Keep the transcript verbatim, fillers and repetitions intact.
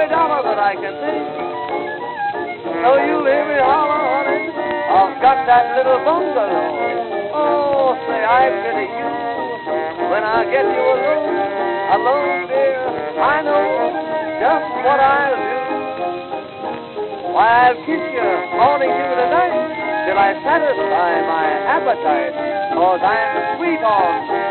every dollar that I can see. So you'll hear me holler, honey, I've got that little bungalow. Oh, say I pity you when I get you alone, alone, dear. I know just what I'll do. Why, I'll kiss you morning to the night till I satisfy my appetite, 'cause I'm sweet on